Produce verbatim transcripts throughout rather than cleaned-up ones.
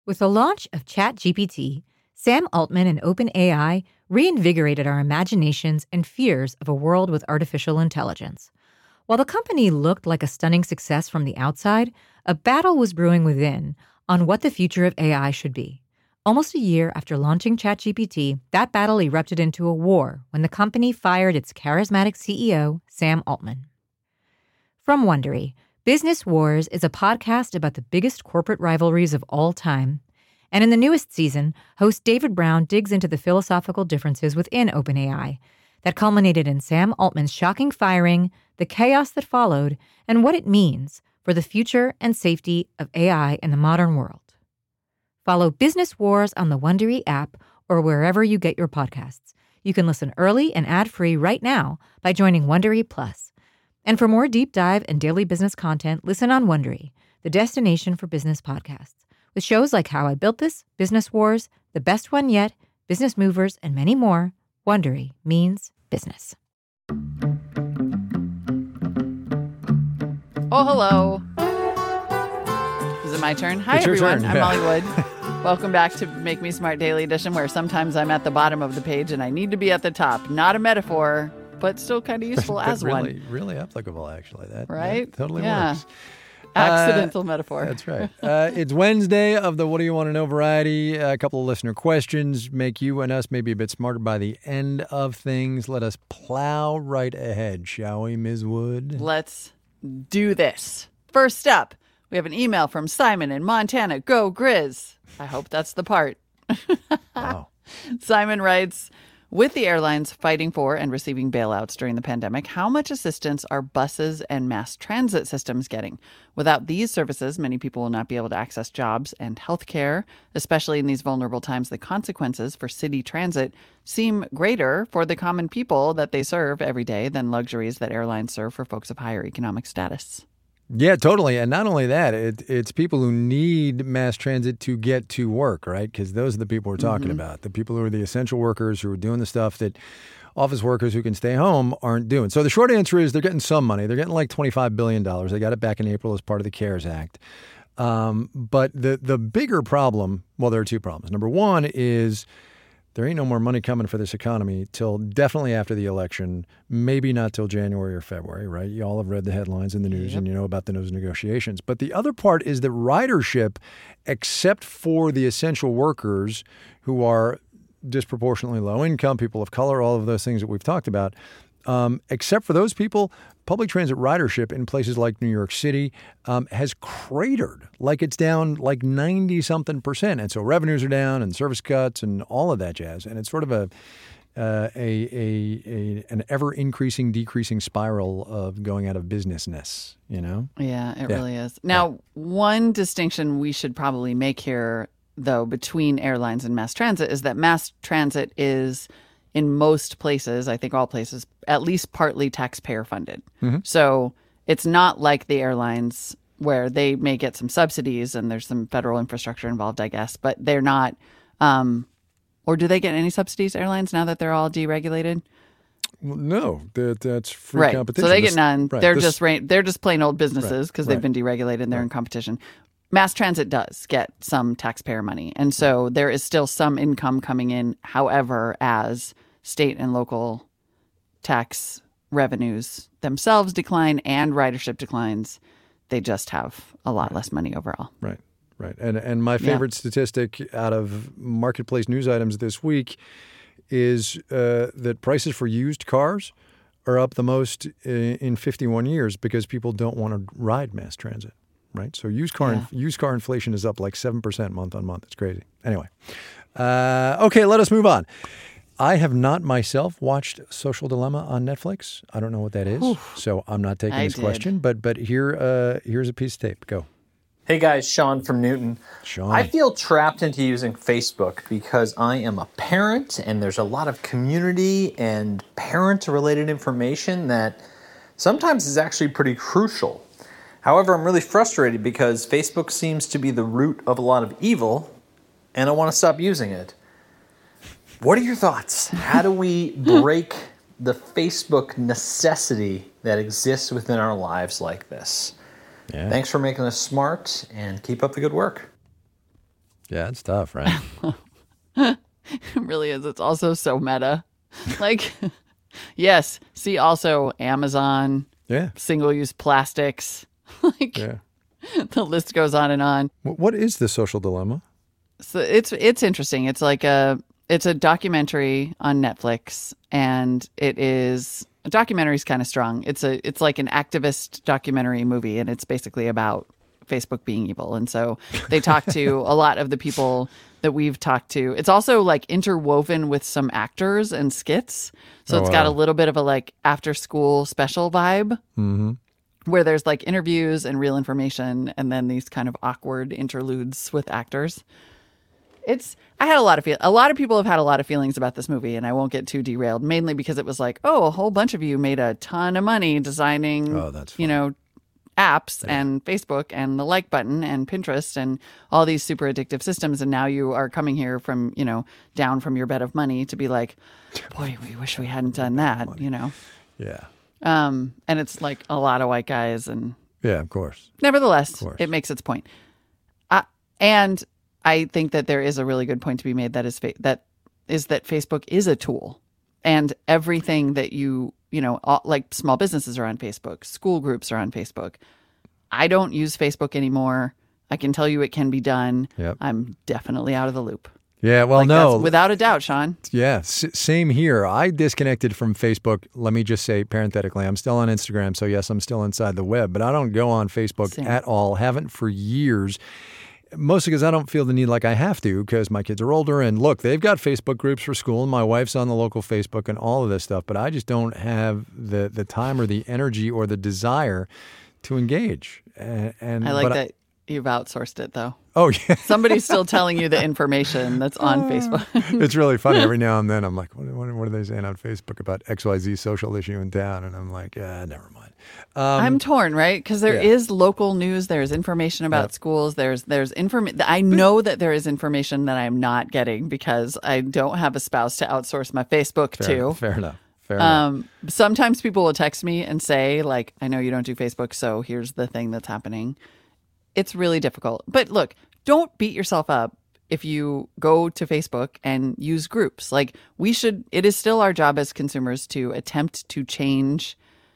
With the launch of ChatGPT, Sam Altman and OpenAI reinvigorated our imaginations and fears of a world with artificial intelligence. While the company looked like a stunning success from the outside, a battle was brewing within on what the future of A I should be. Almost a year after launching ChatGPT, that battle erupted into a war when the company fired its charismatic C E O, Sam Altman. From Wondery, Business Wars is a podcast about the biggest corporate rivalries of all time. And in the newest season, host David Brown digs into the philosophical differences within OpenAI that culminated in Sam Altman's shocking firing, the chaos that followed, and what it means for the future and safety of A I in the modern world. Follow Business Wars on the Wondery app or wherever you get your podcasts. You can listen early and ad-free right now by joining Wondery Plus. And for more deep dive and daily business content, listen on Wondery, the destination for business podcasts. With shows like How I Built This, Business Wars, The Best One Yet, Business Movers, and many more, Wondery means business. Oh, hello. Is it my turn? Hi, It's your everyone. turn. I'm Yeah. Molly Wood. Welcome back to Make Me Smart Daily Edition, where sometimes I'm at the bottom of the page and I need to be at the top. Not a metaphor, but still kind of useful But as really, one. really applicable, actually. That, Right? that totally Yeah. works. Accidental Uh, metaphor. That's right. Uh, it's Wednesday of the What Do You Want to Know variety. A couple of listener questions make you and us maybe a bit smarter by the end of things. Let us plow right ahead, shall we, Miz Wood? Let's do this. First up, we have an email from Simon in Montana. Go Grizz. I hope that's the part. Wow. Simon writes, with the airlines fighting for and receiving bailouts during the pandemic, how much assistance are buses and mass transit systems getting? Without these services, many people will not be able to access jobs and health care. Especially in these vulnerable times, the consequences for city transit seem greater for the common people that they serve every day than luxuries that airlines serve for folks of higher economic status. Yeah, totally. And not only that, it, it's people who need mass transit to get to work, right? Because those are the people we're talking Mm-hmm. about. The people who are the essential workers who are doing the stuff that office workers who can stay home aren't doing. So the short answer is they're getting some money. They're getting like twenty-five billion dollars. They got it back in April as part of the CARES Act. Um, but the, the bigger problem, well, there are two problems. Number one is there ain't no more money coming for this economy till definitely after the election, maybe not till January or February, right? You all have read the headlines in the news Yep. and you know about the those negotiations. But the other part is that ridership, except for the essential workers who are disproportionately low income, people of color, all of those things that we've talked about, um, except for those people, public transit ridership in places like New York City um, has cratered, like it's down like ninety something percent. And so revenues are down and service cuts and all of that jazz. And it's sort of a uh, a, a, a an ever increasing, decreasing spiral of going out of businessness, you know? Yeah, it Yeah. really is. Now, one distinction we should probably make here, though, between airlines and mass transit is that mass transit is, in most places, I think all places, at least partly taxpayer funded. Mm-hmm. So it's not like the airlines where they may get some subsidies and there's some federal infrastructure involved, I guess, but they're not. Um, or do they get any subsidies, airlines, now that they're all deregulated? Well, no, that, that's free Right. competition. So they This- get none. right, They're this- just ra- they're just plain old businesses because Right, they've been deregulated and they're in competition. Mass transit does get some taxpayer money. And so there is still some income coming in. However, as state and local tax revenues themselves decline and ridership declines, they just have a lot less money overall. Right, right. And and my favorite statistic out of marketplace news items this week is uh, that prices for used cars are up the most in, in fifty-one years because people don't want to ride mass transit, right? So used car Yeah. used car inflation is up like seven percent month on month. It's crazy. Anyway, uh, okay, let us move on. I have not myself watched Social Dilemma on Netflix. I don't know what that is, so I'm not taking I this did. question. But but here uh, here's a piece of tape. Go. Hey guys, Sean from Newton. Sean. I feel trapped into using Facebook because I am a parent and there's a lot of community and parent-related information that sometimes is actually pretty crucial. However, I'm really frustrated because Facebook seems to be the root of a lot of evil and I want to stop using it. What are your thoughts? How do we break the Facebook necessity that exists within our lives like this? Yeah. Thanks for making us smart and keep up the good work. Yeah, it's tough, right? It really is. It's also so meta. Like, yes, see also Amazon, Yeah. single-use plastics. Like, Yeah. the list goes on and on. Wh- What is the social dilemma? So it's it's interesting. It's like a it's a documentary on Netflix, and it is a documentary is kind of strong. It's a it's like an activist documentary movie, and it's basically about Facebook being evil. And so they talk to a lot of the people that we've talked to. It's also like interwoven with some actors and skits. So Oh, it's got wow. a little bit of a like after school special vibe Mm-hmm. where there's like interviews and real information and then these kind of awkward interludes with actors. It's I had a lot of feel a lot of people have had a lot of feelings about this movie, and I won't get too derailed, mainly because it was like, oh, a whole bunch of you made a ton of money designing Oh, that's you know apps and Facebook and the like button and Pinterest and all these super addictive systems, and now you are coming here from, you know, down from your bed of money to be like, boy, we wish we hadn't done that, you know. Yeah. Um and it's like a lot of white guys, and Yeah, of course. nevertheless, course. it makes its point. Uh, and I think that there is a really good point to be made that is fa- that is that Facebook is a tool, and everything that you you know all, like small businesses are on Facebook, school groups are on Facebook. I don't use Facebook anymore. I can tell you it can be done. Yep. I'm definitely out of the loop. Yeah, well, Like, no. that's without a doubt, Sean. Yeah, s- same here. I disconnected from Facebook. Let me just say parenthetically, I'm still on Instagram. So, yes, I'm still inside the web, but I don't go on Facebook Same. at all. Haven't for years. Mostly because I don't feel the need like I have to because my kids are older. And look, they've got Facebook groups for school, and my wife's on the local Facebook and all of this stuff. But I just don't have the, the time or the energy or the desire to engage. And, and I like but that you've outsourced it, though. oh, yeah. Somebody's still telling you the information that's on Facebook. It's really funny. Every now and then I'm like, what, what, what are they saying on Facebook about X Y Z social issue in town? And I'm like, yeah, never mind. Um, I'm torn, right? Because there is yeah. local news. There's information about Yep. schools. There's there's information. I know that there is information that I'm not getting because I don't have a spouse to outsource my Facebook fair, to. fair enough. Fair enough. Um, sometimes people will text me and say, like, I know you don't do Facebook, so here's the thing that's happening. It's really difficult. But look, don't beat yourself up if you go to Facebook and use groups. Like, we should, it is still our job as consumers to attempt to change,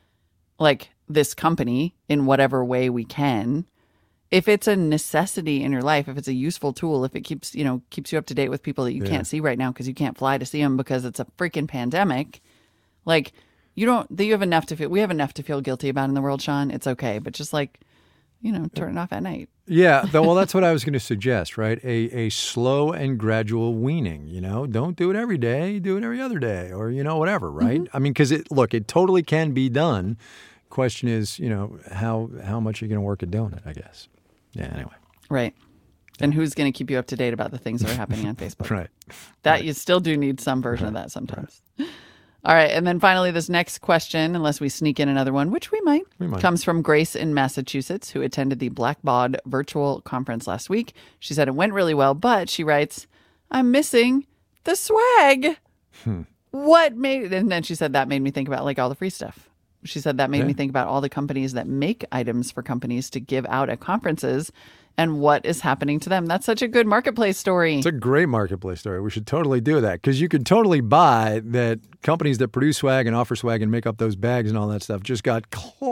like, this company in whatever way we can. If it's a necessity in your life, if it's a useful tool, if it keeps, you know, keeps you up to date with people that you Yeah. can't see right now because you can't fly to see them because it's a freaking pandemic, like, you don't, you have enough to feel, we have enough to feel guilty about in the world, Sean. It's okay. But just like, you know, turn it off at night. Yeah, th- well, that's what I was going to suggest, right? A a slow and gradual weaning. You know, don't do it every day. Do it every other day, or you know, whatever, right? I mean, because it look, it totally can be done. Question is, you know, how how much are you going to work at doing it? I guess. Yeah. Anyway. Right. And who's going to keep you up to date about the things that are happening on Facebook? Right. That you still do need some version of that sometimes. All right. And then finally, this next question, unless we sneak in another one, which we might, We might. comes from Grace in Massachusetts, who attended the Blackbaud virtual conference last week. She said it went really well, but she writes, I'm missing the swag. Hmm. What made, and then she said that made me think about like all the free stuff. She said that made Yeah. me think about all the companies that make items for companies to give out at conferences and what is happening to them. That's such a good marketplace story. It's a great marketplace story. We should totally do that because you could totally buy that companies that produce swag and offer swag and make up those bags and all that stuff just got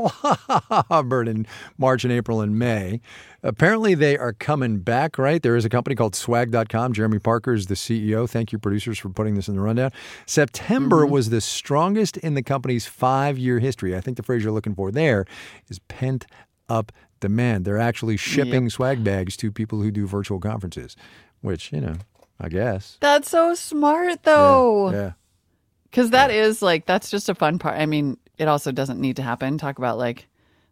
clobbered in March and April and May. Apparently, they are coming back, right? There is a company called swag dot com. Jeremy Parker is the C E O. Thank you, producers, for putting this in the rundown. September was the strongest in the company's five-year history. I think the phrase you're looking for there is pent-up demand. They're actually shipping Yep. swag bags to people who do virtual conferences, which, you know, I guess. That's so smart, though. Yeah. Because that is like, that's just a fun part. I mean, it also doesn't need to happen. Talk about like,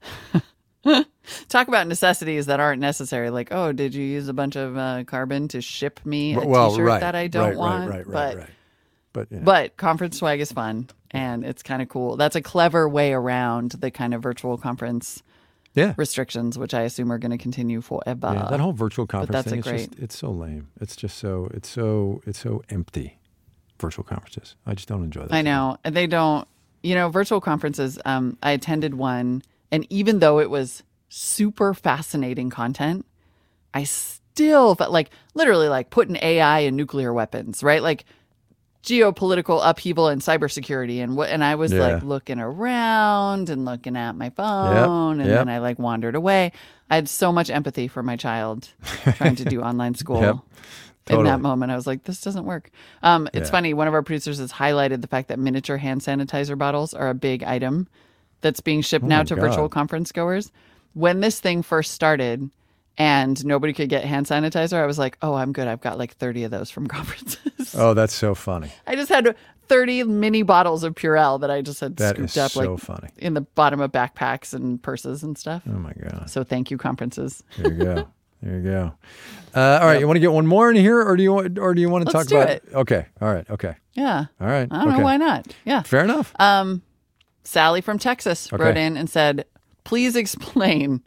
talk about necessities that aren't necessary. Like, oh, did you use a bunch of uh, carbon to ship me a well, t-shirt right, that I don't right, want? Right, right, right, but, right. But, you know. but conference swag is fun and it's kind of cool. That's a clever way around the kind of virtual conference yeah. restrictions, which I assume are going to continue forever. Yeah, that whole virtual conference that's thing, a it's great- just, it's so lame. It's just so, it's so, it's so empty, virtual conferences. I just don't enjoy that. I know. And they don't, you know, virtual conferences, um, I attended one, and even though it was super fascinating content, I still felt like literally like putting A I in nuclear weapons, right? Like geopolitical upheaval and cybersecurity. And what, and I was Yeah. like looking around and looking at my phone and yep. then I like wandered away. I had so much empathy for my child trying to do online school. Yep. In Totally. that moment, I was like, this doesn't work. Um, it's Yeah. funny. One of our producers has highlighted the fact that miniature hand sanitizer bottles are a big item that's being shipped Oh now my to God. virtual conference goers. When this thing first started and nobody could get hand sanitizer, I was like, oh, I'm good. I've got like thirty of those from conferences. Oh, that's so funny. I just had thirty mini bottles of Purell that I just had That scooped is up so like funny. in the bottom of backpacks and purses and stuff. Oh my God. So thank you, conferences. There you go. There you go. Uh, all right, you want to get one more in here, or do you want, or do you want to Let's talk do about? it. Okay. All right. Okay. Yeah. All right. I don't okay. know why not. Yeah. Fair enough. Um, Sally from Texas Okay. wrote in and said, "Please explain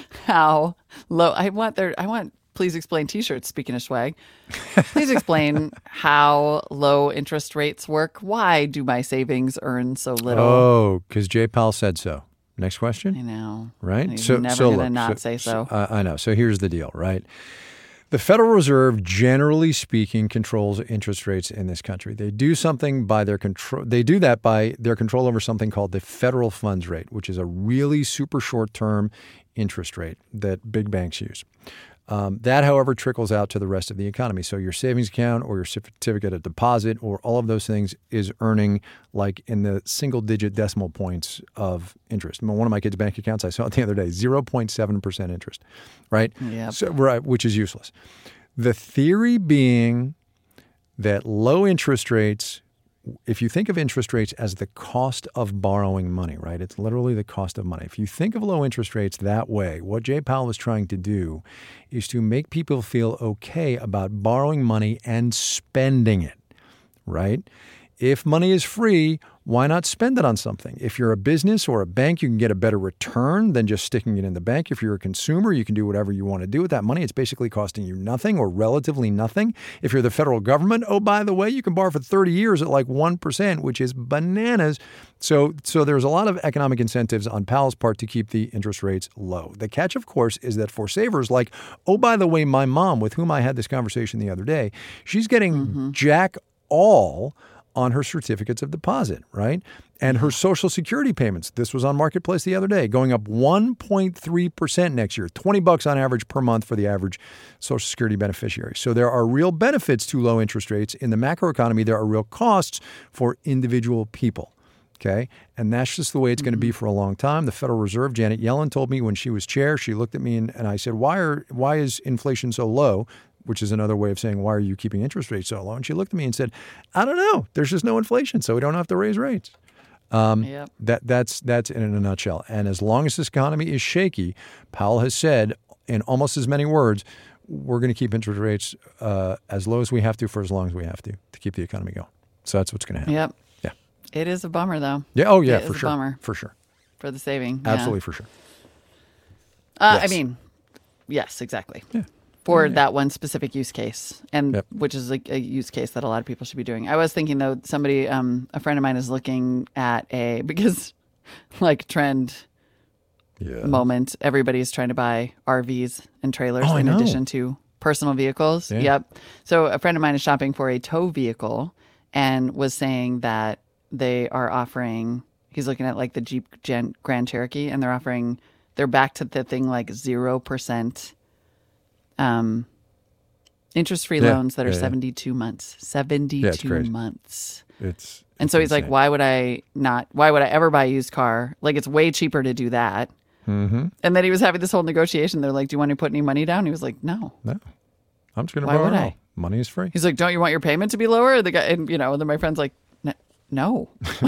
how low." I want their. I want. Please explain T-shirts. Speaking of swag, please explain how low interest rates work. Why do my savings earn so little? Oh, because Jay Powell said so. Next I question. know. Right? He's so, never so gonna look, not say so. uh, I know. So here's the deal, right? The Federal Reserve, generally speaking, controls interest rates in this country. They do something by their control. They do that by their control over something called the federal funds rate, which is a really super short-term interest rate that big banks use. Um, that, however, trickles out to the rest of the economy. So your savings account or your certificate of deposit or all of those things is earning like in the single-digit decimal points of interest. I mean, one of my kids' bank accounts, I saw it the other day, zero point seven percent interest, right? Yep. So, right, which is useless. The theory being that low interest rates, if you think of interest rates as the cost of borrowing money, right? It's literally the cost of money. If you think of low interest rates that way, what Jay Powell is trying to do is to make people feel okay about borrowing money and spending it, right? If money is free, why not spend it on something? If you're a business or a bank, you can get a better return than just sticking it in the bank. If you're a consumer, you can do whatever you want to do with that money. It's basically costing you nothing or relatively nothing. If you're the federal government, oh, by the way, you can borrow for thirty years at like one percent, which is bananas. So, so there's a lot of economic incentives on Powell's part to keep the interest rates low. The catch, of course, is that for savers like, oh, by the way, my mom, with whom I had this conversation the other day, she's getting Mm-hmm. jack all on her certificates of deposit, right? And her Social Security payments. This was on Marketplace the other day, going up one point three percent next year, twenty bucks on average per month for the average Social Security beneficiary. So there are real benefits to low interest rates. In the macroeconomy, there are real costs for individual people. Okay. And that's just the way it's going to be for a long time. The Federal Reserve, Janet Yellen, told me when she was chair, she looked at me and, and I said, why are why is inflation so low? Which is another way of saying, why are you keeping interest rates so low? And she looked at me and said, I don't know. There's just no inflation, so we don't have to raise rates. Um, Yep. that that's that's in a nutshell. And as long as this economy is shaky, Powell has said in almost as many words, we're going to keep interest rates uh, as low as we have to for as long as we have to to keep the economy going. So that's what's going to happen. Yep. Yeah. It is a bummer, though. Yeah. Oh, yeah. It is For a sure. bummer. For sure. For the saving. Yeah. Absolutely, for sure. Uh, Yes. I mean, yes, exactly. Yeah. For that one specific use case, and Yep. which is a, a use case that a lot of people should be doing. I was thinking though, somebody, um, a friend of mine is looking at a because, like trend Yeah. moment, everybody's trying to buy R Vs and trailers Oh, I in know. addition to personal vehicles. Yeah. Yep. So a friend of mine is shopping for a tow vehicle and was saying that they are offering. He's looking at like the Jeep Gen, Grand Cherokee, and they're offering. They're back to the thing like zero percent. Um, interest-free Yeah, loans that are yeah, yeah. seventy-two months. Yeah, it's seventy-two crazy. months. It's And it's so he's like, insane. why would I not, why would I ever buy a used car? Like, it's way cheaper to do that. Mm-hmm. And then he was having this whole negotiation. They're like, do you want to put any money down? He was like, no. No. I'm just going to Why borrow would it all. I? Money is free. He's like, don't you want your payment to be lower? The guy, and you know, and then my friend's like, "N- no.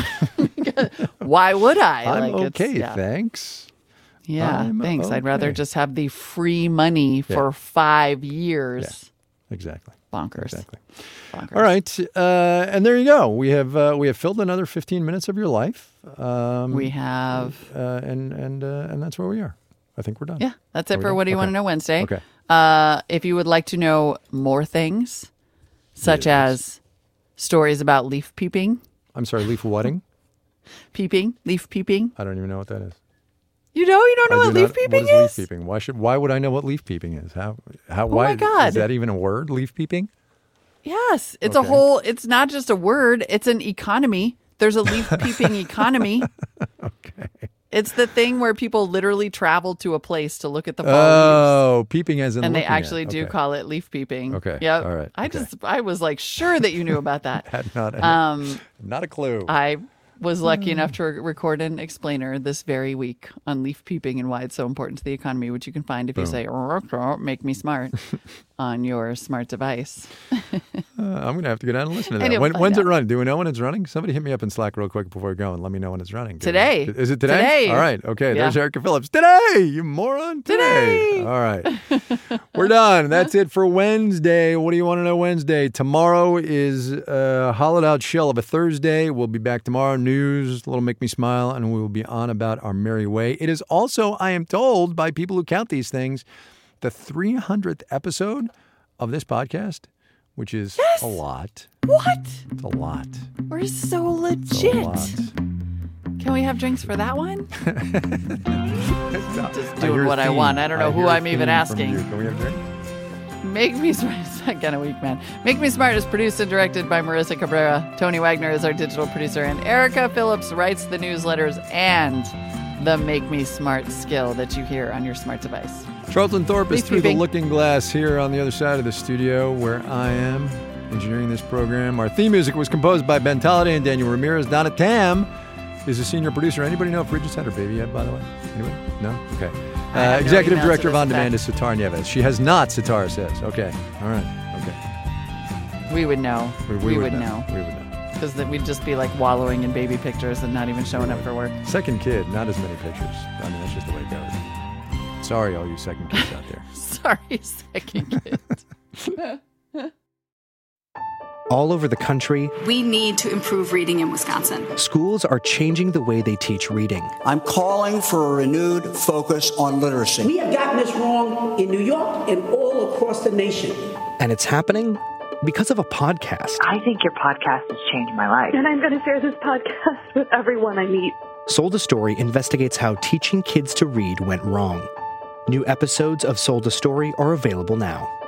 Why would I? I'm like, it's- okay, yeah. thanks. Yeah, I'm thanks. I'd rather okay. just have the free money for five years. Exactly. Bonkers. Exactly. Bonkers. All right, uh, and there you go. We have uh, we have filled another fifteen minutes of your life. Um, We have, uh, and and uh, and that's where we are. I think we're done. yeah, that's it There we for go. What Do You Okay. Want to Know Wednesday. Okay. Uh, if you would like to know more things, such Yes. as stories about leaf peeping, I'm sorry, leaf wetting. peeping, leaf peeping, I don't even know what that is. You know, you don't know I what do leaf not- peeping what is, is? leaf peeping? Why should? Why would I know what leaf peeping is? How? How? Oh why? my God. Is that even a word? Leaf peeping? Yes, it's Okay. a whole. It's not just a word. It's an economy. There's a leaf peeping economy. Okay. It's the thing where people literally travel to a place to look at the fall leaves. Oh, peeping as in And they looking at. actually do Okay. call it leaf peeping. Okay. Yep. All right. I Okay. just, I was like sure that you knew about that. Had not. Um, not a clue. I was lucky enough Hmm. to re- record an explainer this very week on leaf peeping and why it's so important to the economy, which you can find if you say "make me smart" on your smart device. Uh, I'm gonna have to go down and listen to And that. you'll When, find when's it out. running? Do we know when it's running? Somebody hit me up in Slack real quick before we go and let me know when it's running. Today. Is it today? Today. All right. Okay. Yeah. There's Erica Phillips. Today, you moron. Today. Today. All right. We're done. That's it for Wednesday. What do you want to know Wednesday? Tomorrow is a hollowed out shell of a Thursday. We'll be back tomorrow. News, a little make me smile, and we will be on about our merry way. It is also, I am told by people who count these things, the three hundredth episode of this podcast, which is Yes. a lot. What? It's a lot. We're so It's a legit. lot. Can we have drinks for that one? Just doing what I want. I don't know who I'm even asking. Can we have a drink? Make Me Smart is that kind of weak, man. Make Me Smart is produced and directed by Marissa Cabrera. Tony Wagner is our digital producer, and Erica Phillips writes the newsletters and the Make Me Smart skill that you hear on your smart device. Charlton Thorpe is Leaf through the peeping. looking glass here on the other side of the studio where I am engineering this program. Our theme music was composed by Ben Tolliday and Daniel Ramirez. Donna Tam is a senior producer. Anybody know if Bridget's had her baby yet, by the way? Anybody? No? Okay. I have Uh, no executive email to Director of this On Demand effect. is Sitar Nieves. She has not, Sitar says. Okay. All right. Okay. We would know. We, We, would know. We would know. Because we'd just be like wallowing in baby pictures and not even showing up for work. Second kid, not as many pictures. I mean, that's just the way it goes. Sorry, all you second kids out there. Sorry, second kid. All over the country, We need to improve reading in Wisconsin. schools are changing the way they teach reading. I'm calling for a renewed focus on literacy. We have gotten this wrong in New York and all across the nation. And it's happening because of a podcast. I think your podcast has changed my life. And I'm going to share this podcast with everyone I meet. Sold a Story investigates how teaching kids to read went wrong. New episodes of Sold a Story are available now.